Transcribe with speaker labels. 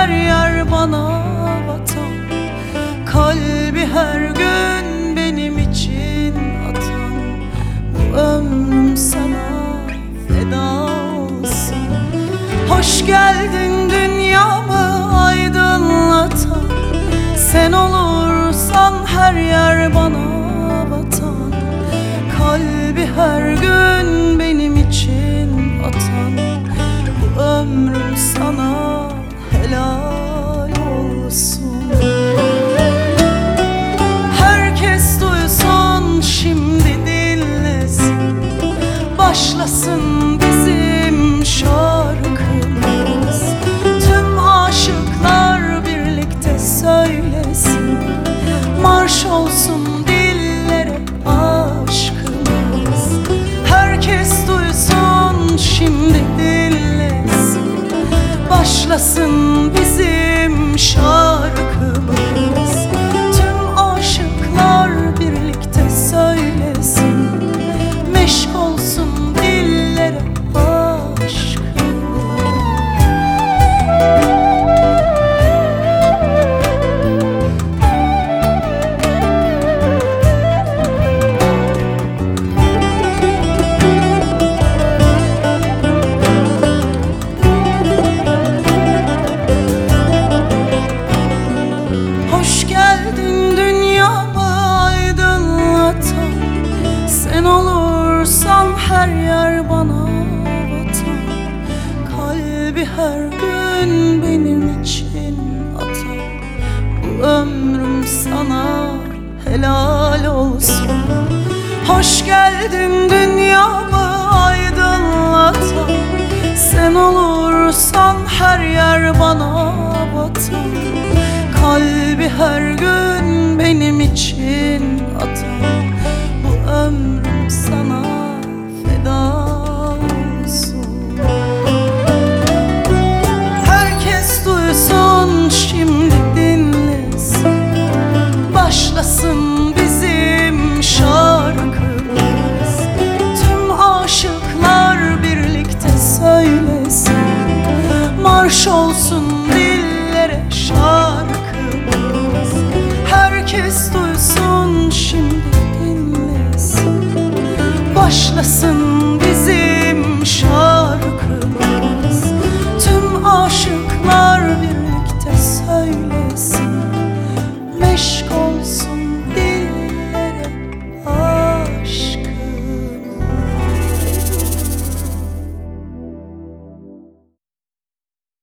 Speaker 1: her yer bana vatan, kalbi her gün benim için atan. Bu ömrüm sana feda olsun. Hoş geldin dünyamı aydınlatan, sen olursan her yer bana vatan, kalbi her gün benim için atan. Bu ömrüm sana helal olsun. Herkes duysun şimdi dinlesin, başlasın bizim şarkımız. Tüm aşıklar birlikte söylesin, marş olsun dillere aşkımız. Herkes duysun şimdi dinlesin, başlasın bizim şarkımız. Tüm aşıklar birlikte söylesin, meşk olsun dillere aşkımız. Hoş geldin dünyamı aydınlatan, sen olursan her yer bana vatan, kalbi her gün benim için atan. Bu ömrüm sana helal olsun. Hoş geldin dünyamı aydınlatan, sen olursan her yer bana vatan, kalbi her gün benim için atan. Bu ömrüm sana feda olsun. Herkes duysun şimdi dinlesin, başlasın bizim şarkımız. Tüm aşıklar birlikte söylesin, marş olsun dillere şarkımız. Herkes duysun şimdi dinlesin, başlasın